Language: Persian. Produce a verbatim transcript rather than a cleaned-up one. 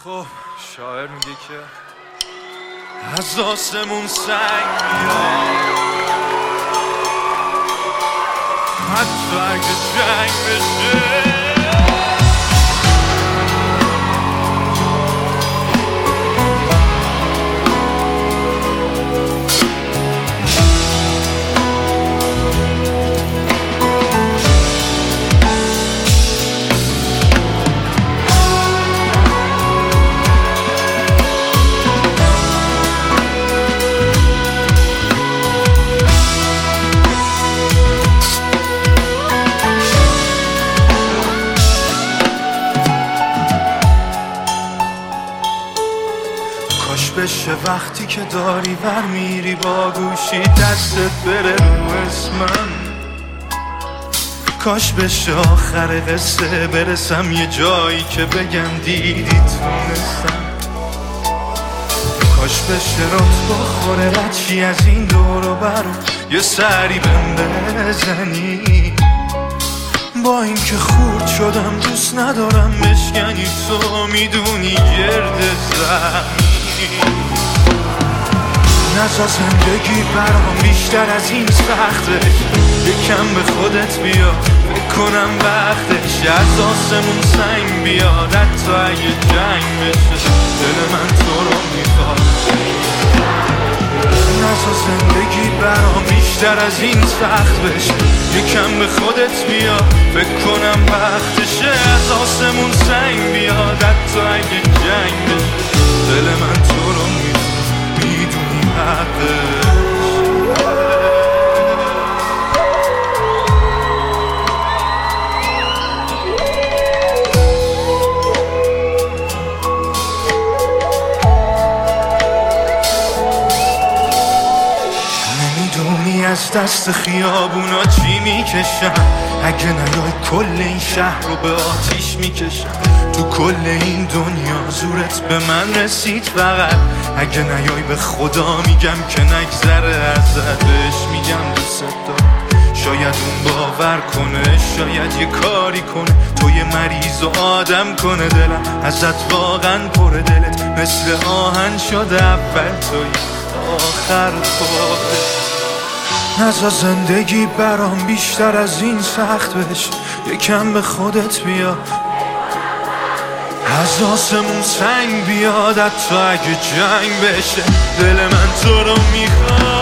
خب شاعر میگه که از آسمون سنگ میاد، حتی اگه جنگ بشه. کاش بشه وقتی که داری ور میری با گوشی دستت بره رو اسمم، کاش بشه آخر قصه برسم یه جایی که بگم دیدی تونستم، کاش بشه رات بخوره رچی از این دور و بر یه سری بهم بزنی. با اینکه خورد شدم دوست ندارم بشکنی، تو میدونی گرد زمین نزا زندگی برام بیشتر از این سخته، یکم به خودت بیا فکر کنم وقتش از آسمون سنگ بیاد، حتی اگه جنگ بشه دل من تو رو میخواد. نزا زندگی برام بیشتر از این سخت بشه، یکم به خودت بیا فکر کنم وقتشه از آسمون سنگ بیاد، حتی اگه جنگ بشه دل من تو رو میخواد، میدونی حقش. نمیدونی از دست خیابونا چی میکشم، اگه نیای کل این شهر رو به آتیش میکشم. تو کل این دنیا زورت به من رسید فقط، اگه نیای به خدا میگم که نگذره ازت، بهش میگم دوست دارم شاید اون باور کنه، شاید یه کاری کنه تو یه مریض و آدم کنه. دلم ازت واقعا پر دلت مثل آهن شده، اول توی آخر خودت. نزا زندگی برام بیشتر از این سخت بشه، یکم به خودت بیا از آسمون سنگ بیاد، حتی اگه جنگ بشه دل من تو رو میخواد.